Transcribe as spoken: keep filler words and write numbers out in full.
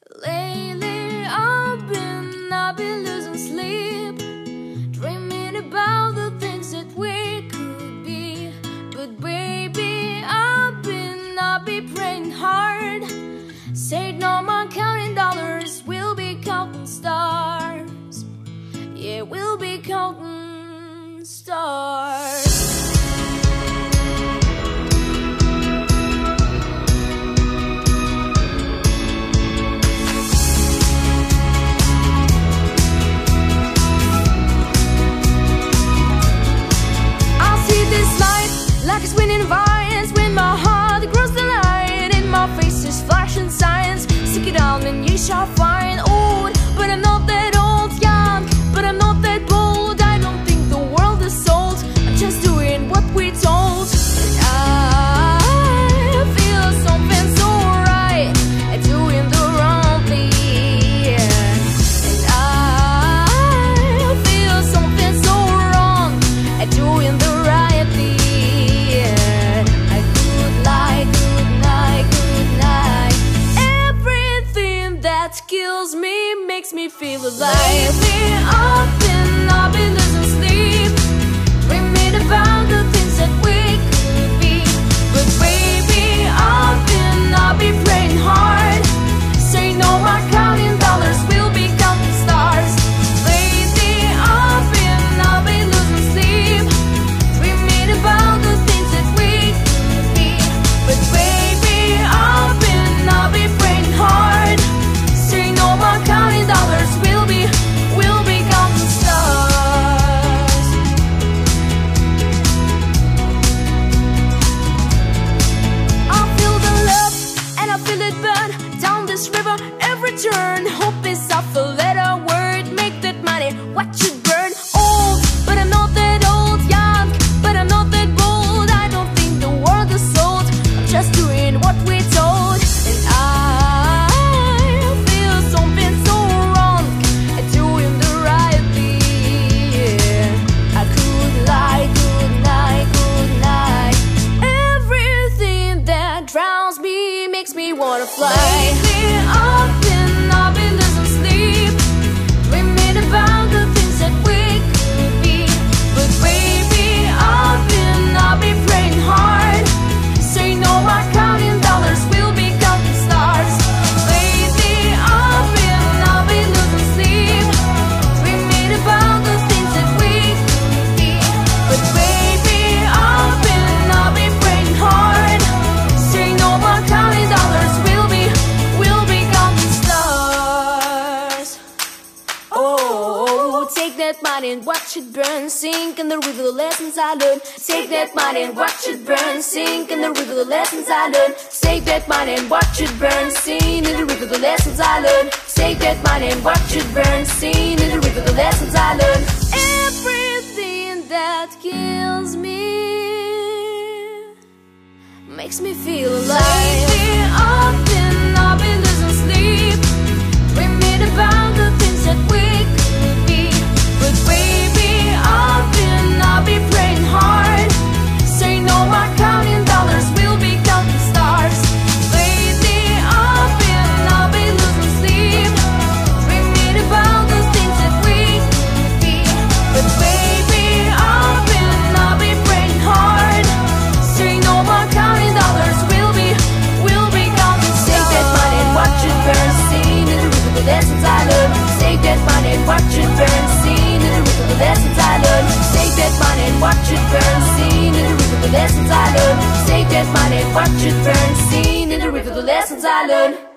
Lately I've been, I've been losing sleep, dreaming about the things that we could be. But baby, I've been, I've been praying hard. Said no more counting dollars, we'll be counting stars. Yeah, we'll be counting stars. Like a spinning vines, when my heart grows the light, and my face is flashing signs. Seek it out and ye shall find. Old, but I'm not that old. Young, but I'm not that bold. I don't think the world is sold. I'm just doing what we're told. And I feel something so right, doing the wrong thing. And I feel something so wrong, doing the right thing. Kills me, makes me feel alive. Lately I've been, I've been losing sleep, dreaming about the things that we could be. But baby, I've been, I've been praying hard. Say no more counting dollars, we'll be counting stars. Lately I've been, I've been losing sleep, dreaming about the things that we could be. But baby, I've been, I've been praying hard. No more counting dollars, we'll be, we'll be counting stars. I feel the love and I feel it burn down this river every turn. Hope is off a letter word, make that money, watch it burn. Old, but I'm not that old. Young, but I'm not that bold. I don't think the world is sold, I'm just doing what we're told. And I makes me wanna fly. Lately I've been, I've been losing sleep, dreaming about the things that we could be. But baby, I've been, I've been praying hard. Say no more counting dollars, we'll be counting stars. Lately I've been, I've been losing sleep, dreaming about the things that we could be. But baby, I've been, I've been praying hard. Say no more counting dollars, we'll be, we'll be counting stars. Oh, take that money and watch it burn, sink in the river, the lessons I learned. Take that money and watch it burn, sink in the river, the lessons I learned. Take that money and watch it burn, sink in the river, the lessons I learned. Take that money and watch it burn, sink in the river, the lessons I learned. Everything that kills me makes me feel alive. Lately I've been, I've been losing sleep, dreaming about the things that we could be. But baby, I've been, I've been praying hard. Say no more counting dollars, we'll be counting stars. Lately I've been, I've been losing sleep, dreaming about the things that we could be. But baby, I've been, I've been praying hard. Say no more counting dollars, we'll be, we'll be counting stars. Take that money and watch it burn, seen in the river, the lessons I learned. Take that money and watch it burn, seen in the river, the lessons I learned. Take that money and watch it burn, seen in the river, the lessons I learned. Take that money and watch it burn, seen in the river, the lessons I learned.